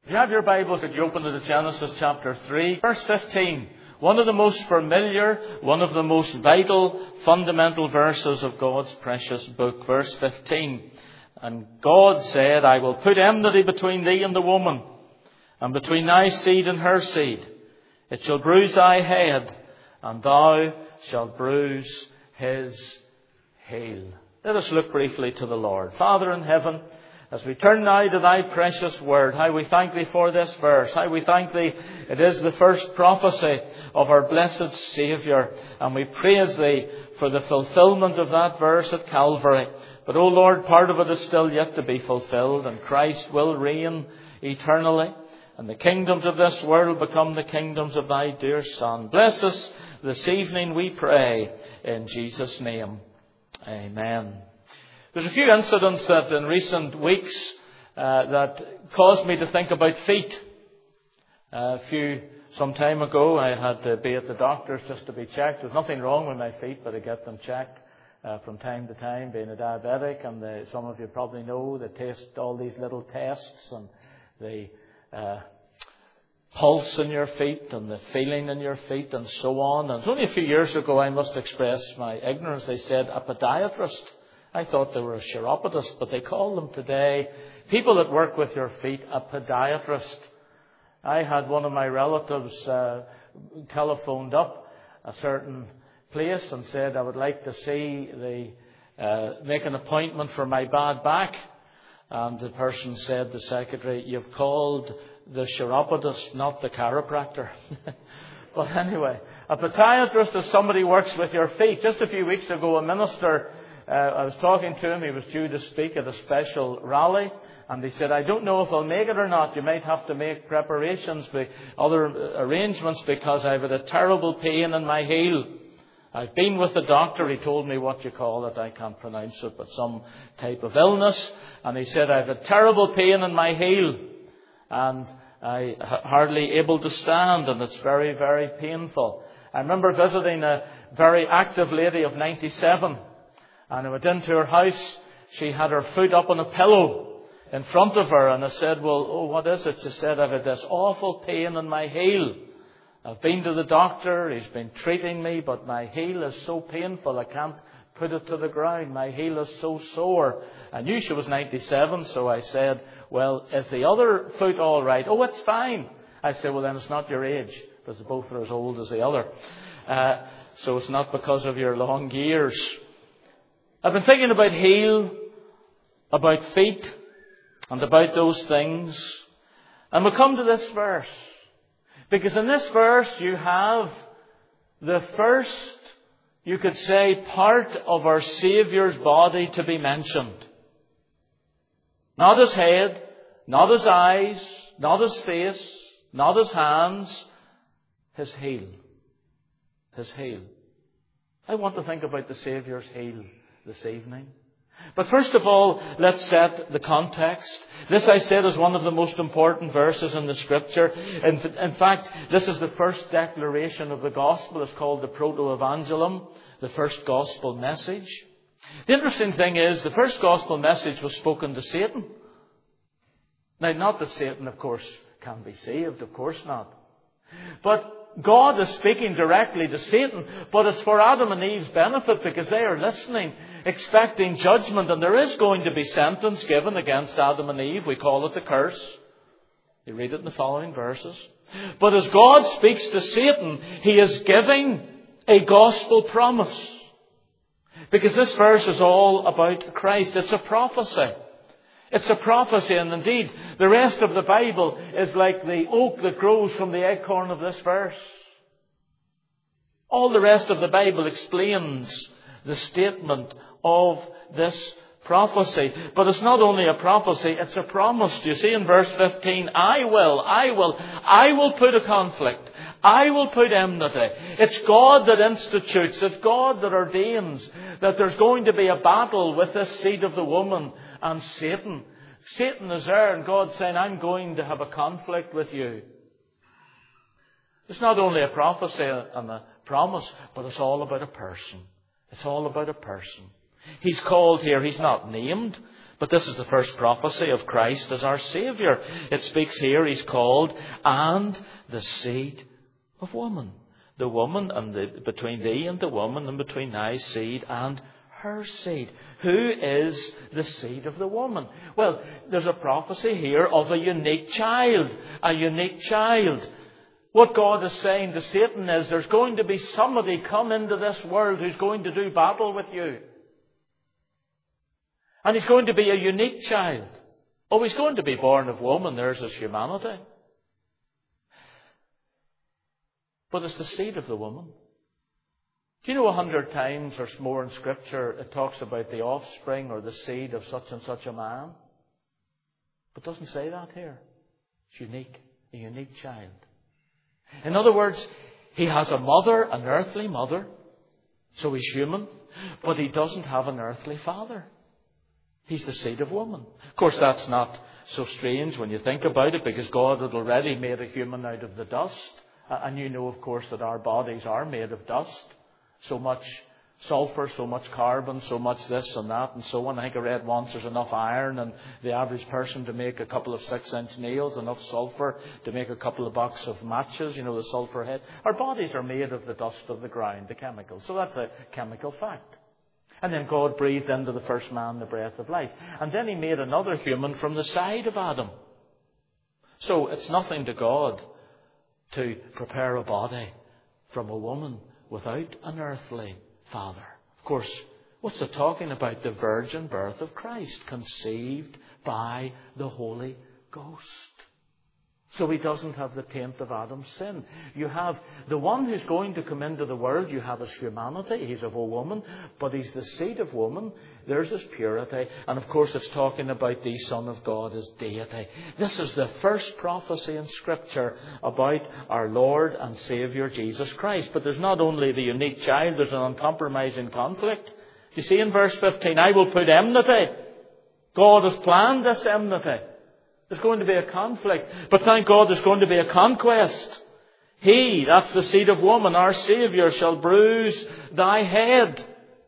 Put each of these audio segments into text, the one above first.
If you have your Bibles, could you open to Genesis chapter 3, verse 15. One of the most familiar, one of the most vital, fundamental verses of God's precious book. Verse 15. And God said, I will put enmity between thee and the woman, and between thy seed and her seed. It shall bruise thy head, and thou shalt bruise his heel. Let us look briefly to the Lord. Father in heaven, as we turn now to thy precious word, how we thank thee for this verse. How we thank thee, it is the first prophecy of our blessed Saviour. And we praise thee for the fulfilment of that verse at Calvary. But, O Lord, part of it is still yet to be fulfilled. And Christ will reign eternally. And the kingdoms of this world become the kingdoms of thy dear Son. Bless us this evening, we pray, in Jesus' name. Amen. There's a few incidents that in recent weeks that caused me to think about feet. Some time ago, I had to be at the doctor's just to be checked. There's nothing wrong with my feet, but I get them checked from time to time, being a diabetic. And some of you probably know they test all these little tests and the pulse in your feet and the feeling in your feet and so on. And it's only a few years ago, I must express my ignorance. They said a podiatrist. I thought they were a chiropodist, but they call them today, people that work with your feet, a podiatrist. I had one of my relatives telephoned up a certain place and said, I would like to see make an appointment for my bad back. And the person said, the secretary, you've called the chiropodist, not the chiropractor. But anyway, a podiatrist is somebody who works with your feet. Just a few weeks ago, a minister, I was talking to him. He was due to speak at a special rally. And he said, I don't know if I'll make it or not. You might have to make preparations, other arrangements, because I've had a terrible pain in my heel. I've been with the doctor. He told me what you call it. I can't pronounce it, but some type of illness. And he said, I've a terrible pain in my heel. And I hardly able to stand. And it's very, very painful. I remember visiting a very active lady of 97. And I went into her house. She had her foot up on a pillow in front of her. And I said, well, what is it? She said, I've had this awful pain in my heel. I've been to the doctor. He's been treating me. But my heel is so painful. I can't put it to the ground. My heel is so sore. I knew she was 97. So I said, well, is the other foot all right? Oh, it's fine. I said, well, then it's not your age. Because both are as old as the other. So it's not because of your long years. I've been thinking about heel, about feet, and about those things. And we come to this verse. Because in this verse you have the first, you could say, part of our Saviour's body to be mentioned. Not his head, not his eyes, not his face, not his hands, his heel. His heel. I want to think about the Saviour's heel this evening. But first of all, let's set the context. This, I said, is one of the most important verses in the Scripture. In fact, this is the first declaration of the Gospel. It's called the Proto-Evangelium, the first Gospel message. The interesting thing is, the first Gospel message was spoken to Satan. Now, not that Satan, of course, can be saved. Of course not. But God is speaking directly to Satan, but it's for Adam and Eve's benefit because they are listening, expecting judgment, and there is going to be sentence given against Adam and Eve. We call it the curse. You read it in the following verses. But as God speaks to Satan, he is giving a gospel promise. Because this verse is all about Christ. It's a prophecy. It's a prophecy, and indeed, the rest of the Bible is like the oak that grows from the acorn of this verse. All the rest of the Bible explains the statement of this prophecy. But it's not only a prophecy, it's a promise. You see in verse 15, I will put a conflict. I will put enmity. It's God that institutes. It's God that ordains that there's going to be a battle with this seed of the woman and Satan. Satan is there, and God's saying, I'm going to have a conflict with you. It's not only a prophecy and a promise, but it's all about a person. It's all about a person. He's called here, he's not named, But this is the first prophecy of Christ as our Saviour. It speaks here, He's called, and the seed of woman. The woman, and between thee and the woman, and between thy seed and her seed. Who is the seed of the woman? Well, there's a prophecy here of a unique child. A unique child. What God is saying to Satan is, there's going to be somebody come into this world who's going to do battle with you. And he's going to be a unique child. Oh, he's going to be born of woman. There's his humanity. But it's the seed of the woman. Do you know 100 times or more in Scripture it talks about the offspring or the seed of such and such a man? But it doesn't say that here. It's unique. A unique child. In other words, he has a mother, an earthly mother. So he's human. But he doesn't have an earthly father. He's the seed of woman. Of course, that's not so strange when you think about it, because God had already made a human out of the dust. And you know, of course, that our bodies are made of dust. So much sulphur, so much carbon, so much this and that and so on. I think I read once there's enough iron in the average person to make a couple of 6-inch nails, enough sulphur to make a couple of boxes of matches, you know, the sulphur head. Our bodies are made of the dust of the ground, the chemicals. So that's a chemical fact. And then God breathed into the first man the breath of life. And then He made another human from the side of Adam. So it's nothing to God to prepare a body from a woman without an earthly father. Of course, what's it talking about? The virgin birth of Christ, conceived by the Holy Ghost. So he doesn't have the taint of Adam's sin. You have the one who's going to come into the world, you have his humanity, he's of a woman, but he's the seed of woman, there's his purity, and of course it's talking about the Son of God as deity. This is the first prophecy in Scripture about our Lord and Saviour Jesus Christ. But there's not only the unique child, there's an uncompromising conflict. You see in verse 15, I will put enmity. God has planned this enmity. There's going to be a conflict. But thank God there's going to be a conquest. He, that's the seed of woman, our Saviour, shall bruise thy head.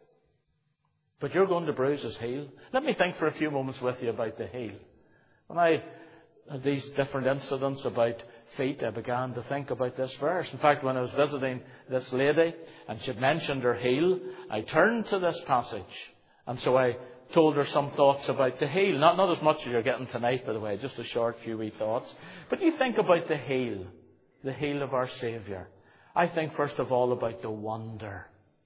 But you're going to bruise his heel. Let me think for a few moments with you about the heel. When I had these different incidents about feet, I began to think about this verse. In fact, when I was visiting this lady and she'd mentioned her heel, I turned to this passage. And so I told her some thoughts about the heel. Not as much as you're getting tonight, by the way, just a short few wee thoughts. But you think about the heel of our Saviour. I think first of all about the wonder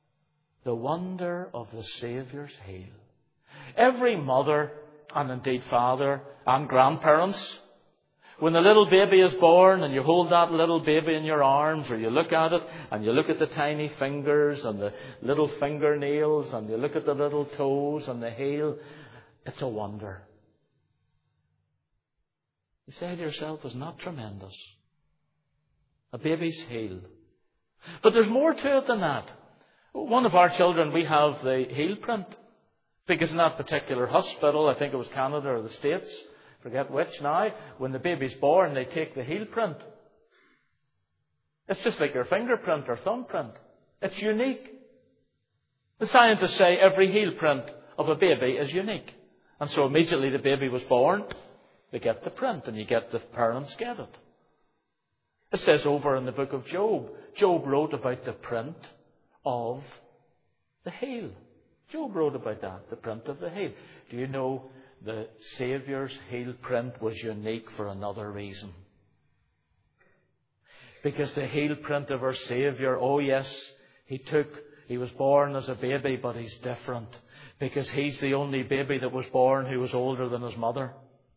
of the Saviour's heel. Every mother, and indeed father, and grandparents, when the little baby is born and you hold that little baby in your arms, or you look at it and you look at the tiny fingers and the little fingernails and you look at the little toes and the heel, it's a wonder. You say to yourself, isn't that tremendous? A baby's heel. But there's more to it than that. One of our children, we have the heel print. Because in that particular hospital, I think it was Canada or the States, forget which now, when the baby's born, they take the heel print. It's just like your fingerprint or thumbprint. It's unique. The scientists say every heel print of a baby is unique. And so immediately the baby was born, they get the print, and the parents get it. It says over in the book of Job, Job wrote about the print of the heel. Job wrote about that, the print of the heel. Do you know the Saviour's heel print was unique for another reason? Because the heel print of our Saviour, oh yes, he was born as a baby, but he's different. Because he's the only baby that was born who was older than his mother.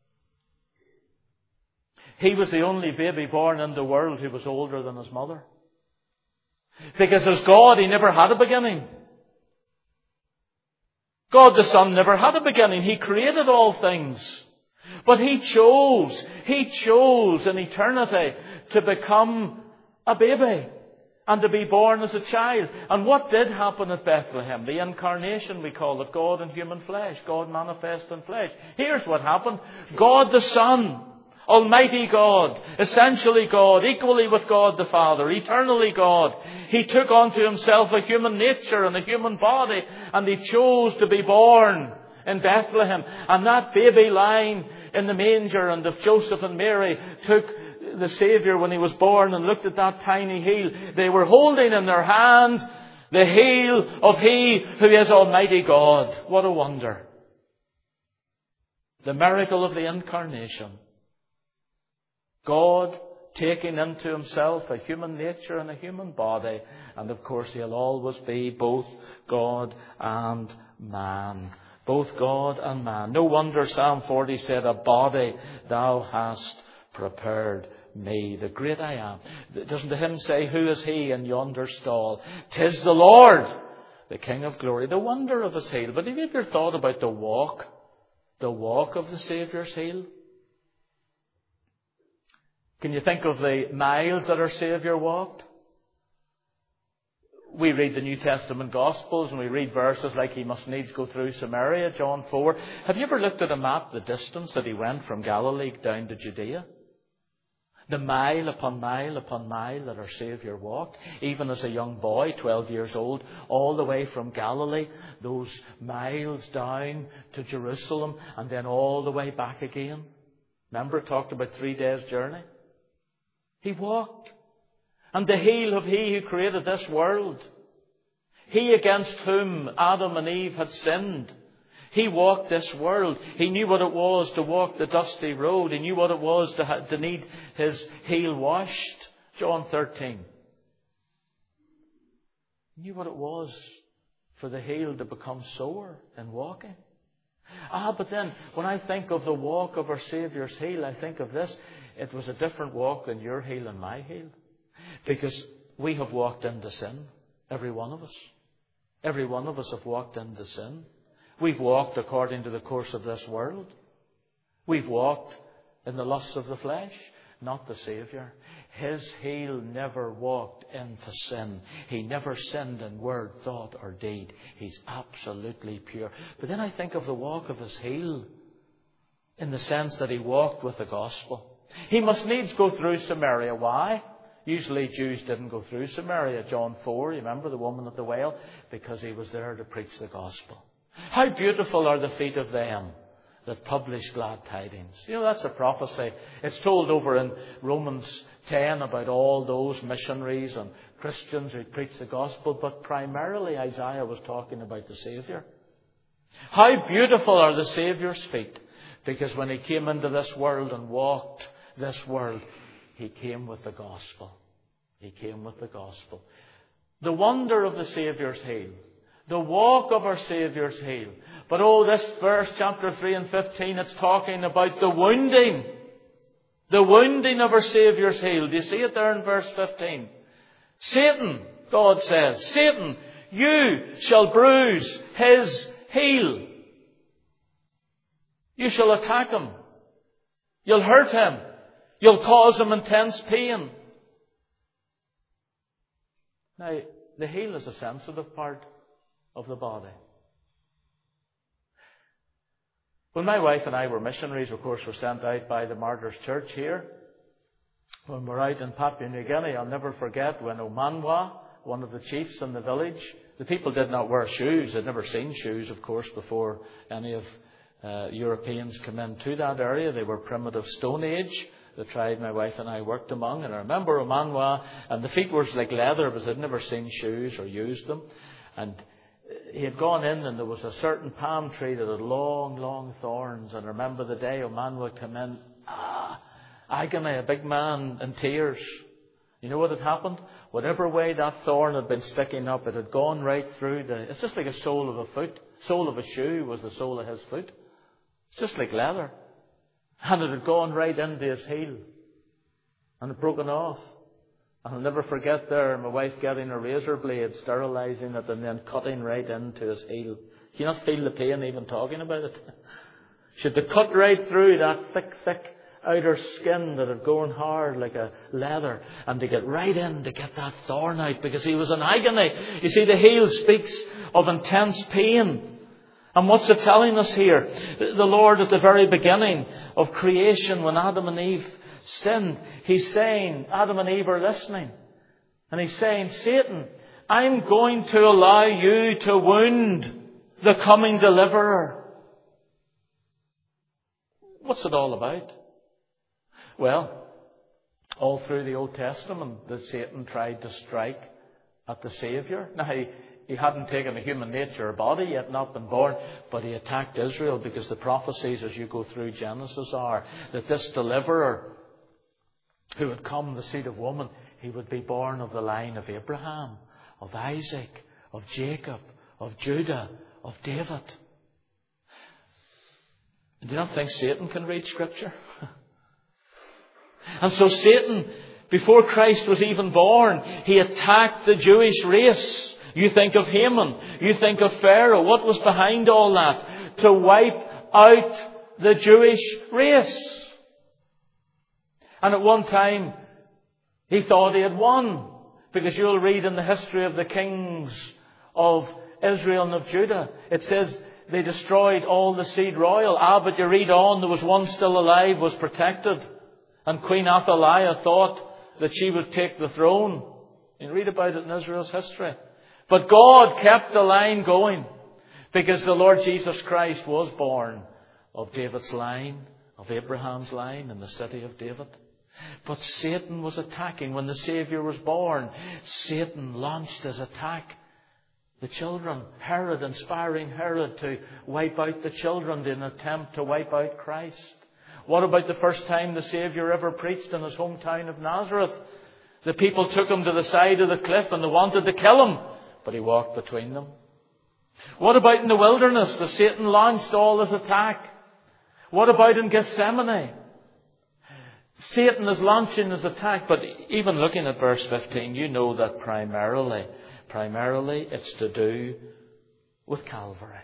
He was the only baby born in the world who was older than his mother. Because as God, he never had a beginning. God the Son never had a beginning. He created all things. But He chose in eternity to become a baby and to be born as a child. And what did happen at Bethlehem? The incarnation, we call it, God in human flesh, God manifest in flesh. Here's what happened. God the Son, Almighty God, essentially God, equally with God the Father, eternally God. He took unto Himself a human nature and a human body, and He chose to be born in Bethlehem. And that baby lying in the manger, and if Joseph and Mary took the Saviour when he was born and looked at that tiny heel, they were holding in their hand the heel of He who is Almighty God. What a wonder. The miracle of the Incarnation. God taking into Himself a human nature and a human body. And of course He'll always be both God and man. Both God and man. No wonder Psalm 40 said, a body thou hast prepared me, the great I am. Doesn't the hymn say, who is He in yonder stall? 'Tis the Lord, the King of glory. The wonder of His heel. But have you ever thought about the walk of the Saviour's heel? Can you think of the miles that our Saviour walked? We read the New Testament Gospels and we read verses like He must needs go through Samaria, John 4. Have you ever looked at a map, the distance that He went from Galilee down to Judea? The mile upon mile upon mile that our Saviour walked, even as a young boy, 12 years old, all the way from Galilee, those miles down to Jerusalem, and then all the way back again. Remember, it talked about 3 days' journey. He walked. And the heel of He who created this world, He against whom Adam and Eve had sinned, He walked this world. He knew what it was to walk the dusty road. He knew what it was to need His heel washed. John 13. He knew what it was for the heel to become sore in walking. But then when I think of the walk of our Saviour's heel, I think of this. It was a different walk than your heel and my heel. Because we have walked into sin. Every one of us. Every one of us have walked into sin. We've walked according to the course of this world. We've walked in the lusts of the flesh, not the Saviour. His heel never walked into sin. He never sinned in word, thought or deed. He's absolutely pure. But then I think of the walk of His heel in the sense that He walked with the gospel. He must needs go through Samaria. Why? Usually Jews didn't go through Samaria. John 4, you remember the woman at the well? Because He was there to preach the gospel. How beautiful are the feet of them that publish glad tidings. You know, that's a prophecy. It's told over in Romans 10 about all those missionaries and Christians who preach the gospel. But primarily Isaiah was talking about the Saviour. How beautiful are the Saviour's feet. Because when He came into this world and walked this world, He came with the gospel. He came with the gospel. The wonder of the Saviour's heel. The walk of our Saviour's heel. But this verse, chapter 3 and 15, it's talking about the wounding. The wounding of our Saviour's heel. Do you see it there in verse 15? Satan, God says, Satan, you shall bruise his heel. You shall attack him. You'll hurt him. You'll cause him intense pain. Now, the heel is a sensitive part of the body. When my wife and I were missionaries, of course, were sent out by the Martyrs Church here. When we were out in Papua New Guinea, I'll never forget when Omanwa, one of the chiefs in the village, the people did not wear shoes. They'd never seen shoes, of course, before any of Europeans came into that area. They were primitive Stone Age. The tribe my wife and I worked among. And I remember Omanwa, and the feet were like leather because they'd never seen shoes or used them. And he had gone in and there was a certain palm tree that had long, long thorns. And I remember the day Omanwa came in, agony, a big man in tears. You know what had happened? Whatever way that thorn had been sticking up, it had gone right through it's just like a sole of a foot. Sole of a shoe was the sole of his foot. It's just like leather. And it had gone right into his heel. And it broken off. And I'll never forget there, my wife getting a razor blade, sterilising it and then cutting right into his heel. Can you not feel the pain even talking about it? She had to cut right through that thick outer skin that had gone hard like a leather, and to get right in to get that thorn out because he was in agony. You see, the heel speaks of intense pain. And what's it telling us here? The Lord at the very beginning of creation, when Adam and Eve sinned, He's saying, Adam and Eve are listening. And He's saying, Satan, I'm going to allow you to wound the coming deliverer. What's it all about? Well, all through the Old Testament, that Satan tried to strike at the Saviour. Now, he hadn't taken a human nature or body, he had not been born, but he attacked Israel because the prophecies as you go through Genesis are that this deliverer who would come, the seed of woman, he would be born of the line of Abraham, of Isaac, of Jacob, of Judah, of David. Do you not think Satan can read Scripture? And so Satan, before Christ was even born, he attacked the Jewish race. You think of Haman, you think of Pharaoh. What was behind all that? To wipe out the Jewish race. And at one time, he thought he had won. Because you'll read in the history of the kings of Israel and of Judah, it says they destroyed all the seed royal. But you read on, there was one still alive, was protected. And Queen Athaliah thought that she would take the throne. You read about it in Israel's history. But God kept the line going because the Lord Jesus Christ was born of David's line, of Abraham's line in the city of David. But Satan was attacking. When the Saviour was born, Satan launched his attack. The children, Herod, inspiring Herod to wipe out the children in an attempt to wipe out Christ. What about the first time the Saviour ever preached in his hometown of Nazareth? The people took him to the side of the cliff and they wanted to kill him, but he walked between them. What about in the wilderness? The Satan launched all his attack. What about in Gethsemane? Satan is launching his attack, but even looking at verse 15, you know that primarily it's to do with Calvary.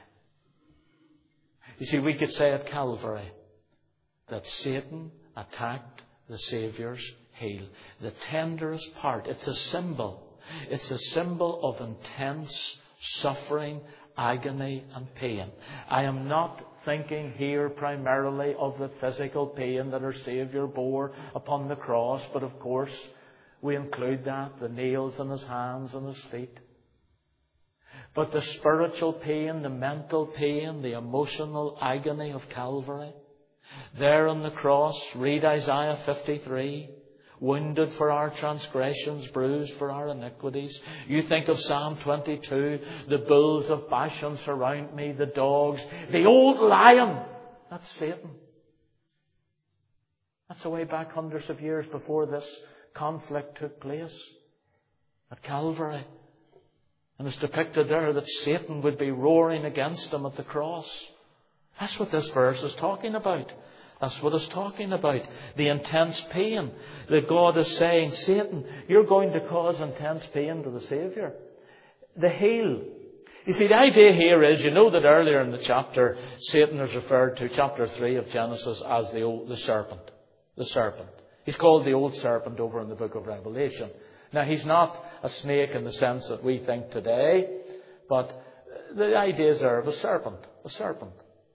You see, we could say at Calvary that Satan attacked the Saviour's heel. The tenderest part. It's a symbol. It's a symbol of intense suffering, agony and pain. I am not thinking here primarily of the physical pain that our Saviour bore upon the cross, but of course we include that, the nails in his hands and his feet. But the spiritual pain, the mental pain, the emotional agony of Calvary. There on the cross, read Isaiah 53. Wounded for our transgressions, bruised for our iniquities. You think of Psalm 22. The bulls of Bashan surround me, the dogs, the old lion. That's Satan. That's the way back hundreds of years before this conflict took place at Calvary. And it's depicted there that Satan would be roaring against them at the cross. That's what this verse is talking about. That's what it's talking about. The intense pain that God is saying, Satan, you're going to cause intense pain to the Saviour. The heel. You see, the idea here is, you know that earlier in the chapter, Satan is referred to, chapter 3 of Genesis, as the serpent. The serpent. He's called the old serpent over in the book of Revelation. Now, he's not a snake in the sense that we think today, but the ideas are of a serpent. A serpent.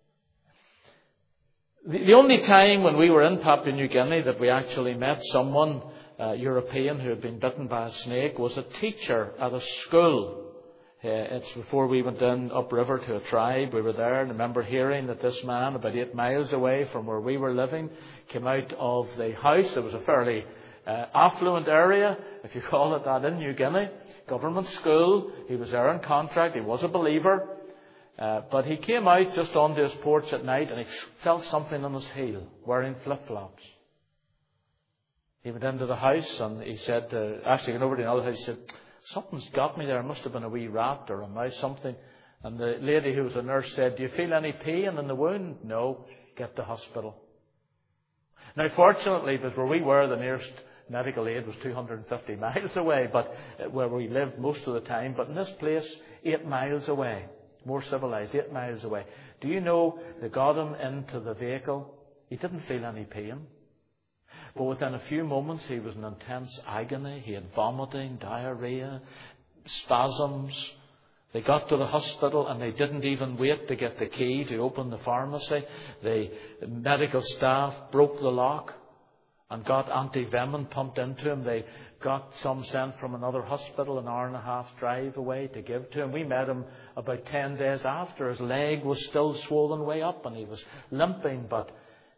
The only time when we were in Papua New Guinea that we actually met someone, European, who had been bitten by a snake, was a teacher at a school. It's before we went in upriver to a tribe. We were there, and I remember hearing that this man, about 8 miles away from where we were living, came out of the house. It was a fairly affluent area, if you call it that, in New Guinea. Government school. He was there on contract. He was a believer. But he came out just onto his porch at night and he felt something on his heel, wearing flip-flops. He went into the house and he said, actually went over to another house, he said, something's got me there. It must have been a wee rat or a mouse, something. And the lady who was a nurse said, do you feel any pain in the wound? No, get to hospital. Now fortunately, because where we were, the nearest medical aid was 250 miles away, but where we lived most of the time. But in this place, 8 miles away. More civilized, 8 miles away. Do you know they got him into the vehicle? He didn't feel any pain. But within a few moments he was in intense agony. He had vomiting, diarrhea, spasms. They got to the hospital and they didn't even wait to get the key to open the pharmacy. The medical staff broke the lock and got anti-venom pumped into him. They got some sent from another hospital, an hour and a half drive away, to give to him. We met him about 10 days after. His leg was still swollen way up and he was limping, but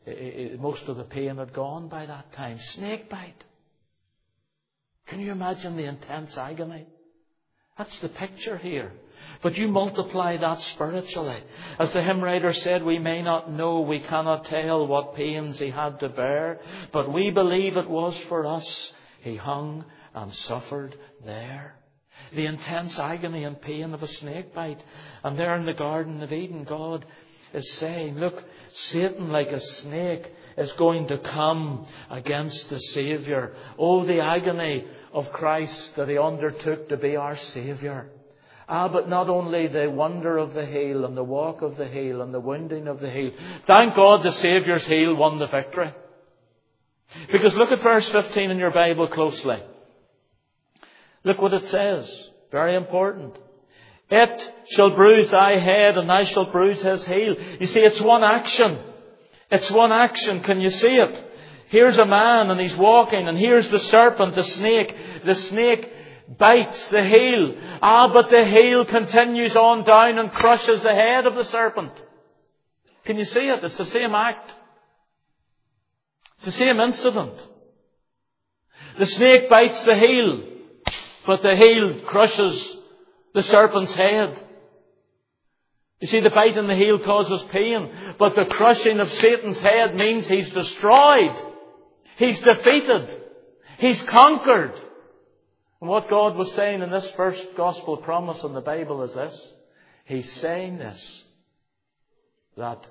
most of the pain had gone by that time. Snake bite. Can you imagine the intense agony? That's the picture here. But you multiply that spiritually. As the hymn writer said, we may not know, we cannot tell what pains he had to bear, but we believe it was for us. He hung and suffered there. The intense agony and pain of a snake bite. And there in the Garden of Eden, God is saying, look, Satan like a snake is going to come against the Saviour. Oh, the agony of Christ that He undertook to be our Saviour. But not only the wonder of the heel and the walk of the heel and the wounding of the heel. Thank God the Saviour's heel won the victory. Because look at verse 15 in your Bible closely. Look what it says. Very important. It shall bruise thy head and thou shalt bruise his heel. You see, it's one action. It's one action. Can you see it? Here's a man and he's walking, and here's the serpent, the snake. The snake bites the heel. But the heel continues on down and crushes the head of the serpent. Can you see it? It's the same act. It's the same incident. The snake bites the heel, but the heel crushes the serpent's head. You see, the bite in the heel causes pain, but the crushing of Satan's head means he's destroyed. He's defeated. He's conquered. And what God was saying in this first gospel promise in the Bible is this. He's saying this, that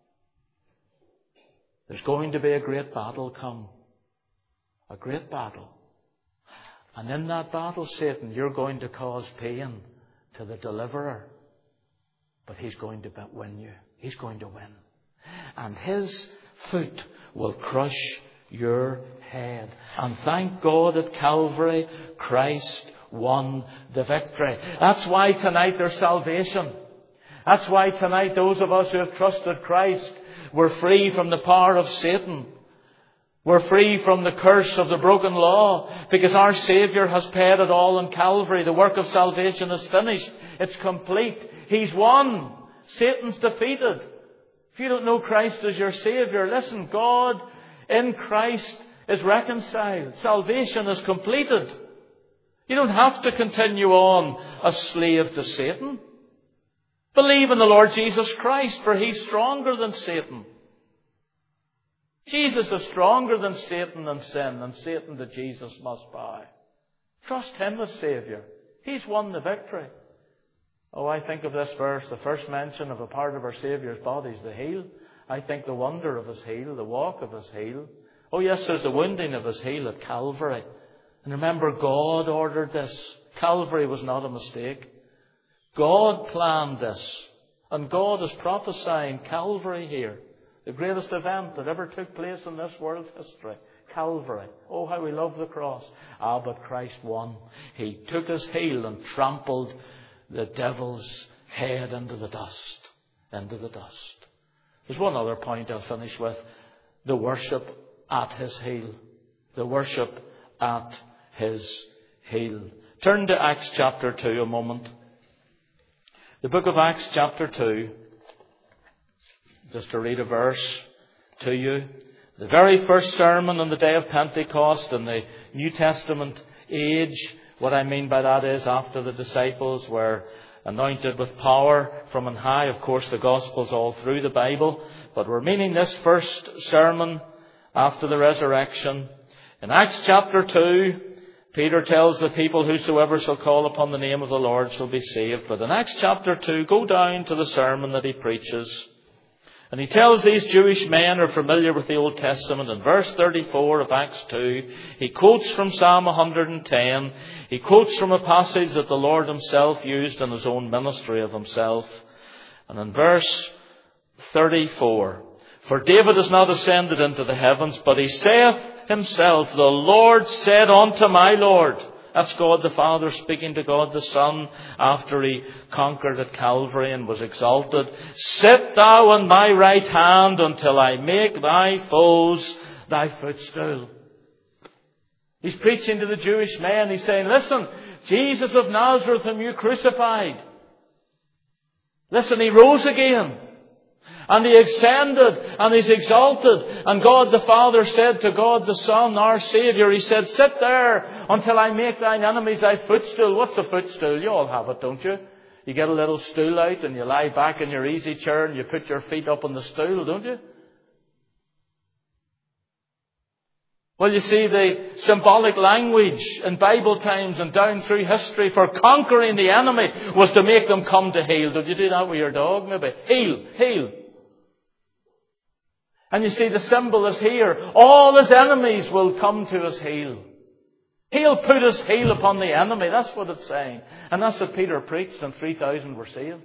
there's going to be a great battle come. A great battle. And in that battle, Satan, you're going to cause pain to the deliverer. But he's going to win you. He's going to win. And his foot will crush your head. And thank God at Calvary, Christ won the victory. That's why tonight there's salvation. That's why tonight those of us who have trusted Christ, we're free from the power of Satan. We're free from the curse of the broken law, because our Saviour has paid it all on Calvary. The work of salvation is finished. It's complete. He's won. Satan's defeated. If you don't know Christ as your Saviour, listen, God in Christ is reconciled. Salvation is completed. You don't have to continue on a slave to Satan. Believe in the Lord Jesus Christ, for He's stronger than Satan. Jesus is stronger than Satan and sin, and Satan to Jesus must bow. Trust Him as Saviour. He's won the victory. Oh, I think of this verse, the first mention of a part of our Saviour's body is the heel. I think the wonder of His heel, the walk of His heel. Oh yes, there's the wounding of His heel at Calvary. And remember, God ordered this. Calvary was not a mistake. God planned this. And God is prophesying Calvary here. The greatest event that ever took place in this world's history. Calvary. Oh, how we love the cross. But Christ won. He took His heel and trampled the devil's head into the dust. Into the dust. There's one other point I'll finish with. The worship at His heel. The worship at His heel. Turn to Acts chapter 2 a moment. The book of Acts chapter 2. Just to read a verse to you. The very first sermon on the day of Pentecost in the New Testament age. What I mean by that is after the disciples were anointed with power from on high. Of course, the Gospel's all through the Bible. But we're meaning this first sermon after the resurrection. In Acts chapter 2, Peter tells the people, whosoever shall call upon the name of the Lord shall be saved. But in Acts chapter 2, go down to the sermon that he preaches. And he tells these Jewish men who are familiar with the Old Testament, in verse 34 of Acts 2, he quotes from Psalm 110. He quotes from a passage that the Lord Himself used in His own ministry of Himself. And in verse 34, for David is not ascended into the heavens, but he saith himself, the Lord said unto my Lord. That's God the Father speaking to God the Son after He conquered at Calvary and was exalted. Sit thou on my right hand until I make thy foes thy footstool. He's preaching to the Jewish men. He's saying, listen, Jesus of Nazareth whom you crucified. Listen, He rose again. And He ascended and He's exalted. And God the Father said to God the Son, our Saviour, He said, sit there until I make thine enemies thy footstool. What's a footstool? You all have it, don't you? You get a little stool out and you lie back in your easy chair and you put your feet up on the stool, don't you? Well, you see, the symbolic language in Bible times and down through history for conquering the enemy was to make them come to heel. Did you do that with your dog, maybe? Heel, heel. And you see, the symbol is here. All His enemies will come to His heel. He'll put His heel upon the enemy. That's what it's saying. And that's what Peter preached, and 3,000 were saved.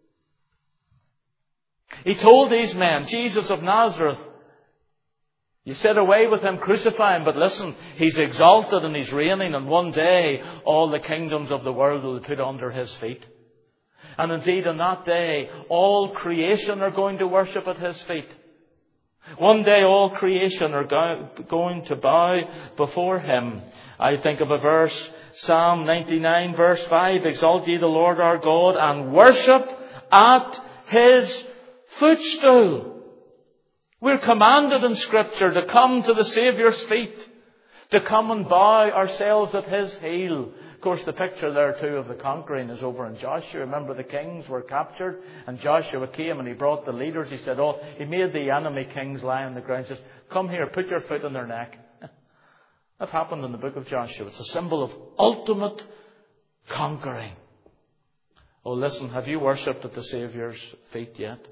He told these men, Jesus of Nazareth, you said away with Him, crucify Him, but listen, He's exalted and He's reigning, and one day all the kingdoms of the world will be put under His feet. And indeed on that day, all creation are going to worship at His feet. One day all creation are going to bow before Him. I think of a verse, Psalm 99 verse 5, exalt ye the Lord our God and worship at His footstool. We're commanded in Scripture to come to the Saviour's feet, to come and bow ourselves at His heel. Of course, the picture there too of the conquering is over in Joshua. Remember, the kings were captured and Joshua came and he brought the leaders. He said, he made the enemy kings lie on the ground. He says, come here, put your foot on their neck. That happened in the book of Joshua. It's a symbol of ultimate conquering. Oh, listen, have you worshipped at the Saviour's feet yet?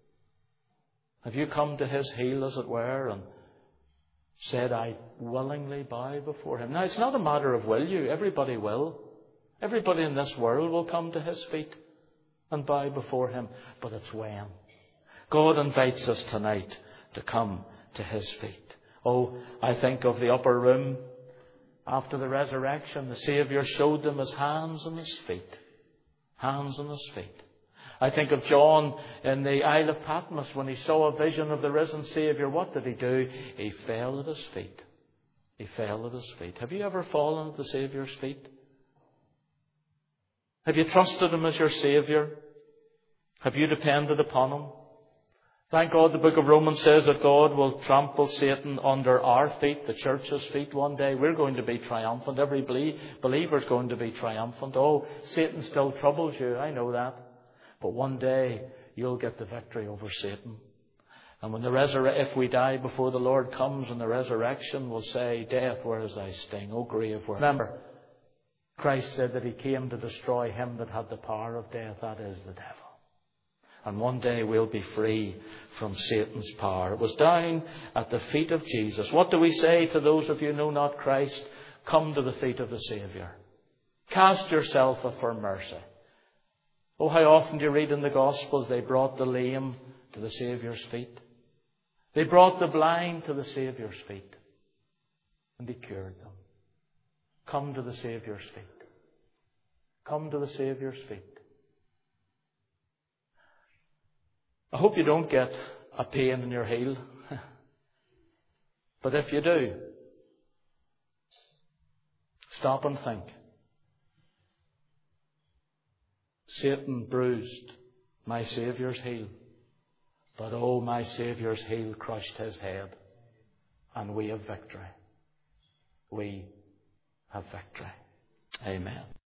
Have you come to His heel, as it were, and said, I willingly bow before Him? Now, it's not a matter of will you. Everybody will. Everybody in this world will come to His feet and bow before Him. But it's when. God invites us tonight to come to His feet. Oh, I think of the upper room after the resurrection. The Saviour showed them His hands and His feet. Hands and His feet. I think of John in the Isle of Patmos when he saw a vision of the risen Saviour. What did he do? He fell at His feet. He fell at His feet. Have you ever fallen at the Saviour's feet? Have you trusted Him as your Saviour? Have you depended upon Him? Thank God the book of Romans says that God will trample Satan under our feet, the church's feet, one day. We're going to be triumphant. Every believer is going to be triumphant. Oh, Satan still troubles you. I know that. But one day you'll get the victory over Satan. And when if we die before the Lord comes in the resurrection, we'll say, death, where is thy sting? O grave, where... Remember, Christ said that He came to destroy him that had the power of death. That is the devil. And one day we'll be free from Satan's power. It was down at the feet of Jesus. What do we say to those of you who know not Christ? Come to the feet of the Saviour. Cast yourself for mercy. Oh, how often do you read in the Gospels they brought the lame to the Saviour's feet. They brought the blind to the Saviour's feet. And He cured them. Come to the Saviour's feet. Come to the Saviour's feet. I hope you don't get a pain in your heel. But if you do, stop and think. Satan bruised my Saviour's heel. But oh, my Saviour's heel crushed His head. And we have victory. We have victory. Amen.